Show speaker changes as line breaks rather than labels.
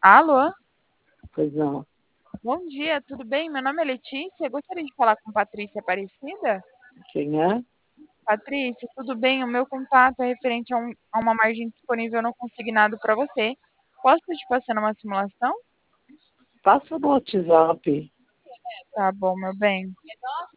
Alô?
Pois não.
Bom dia, tudo bem? Meu nome é Letícia. Gostaria de falar com Patrícia Aparecida.
Quem é?
Patrícia, tudo bem? O meu contato é referente a uma margem disponível no consignado para você. Posso te passar numa simulação?
Passa no WhatsApp.
Tá bom, meu bem.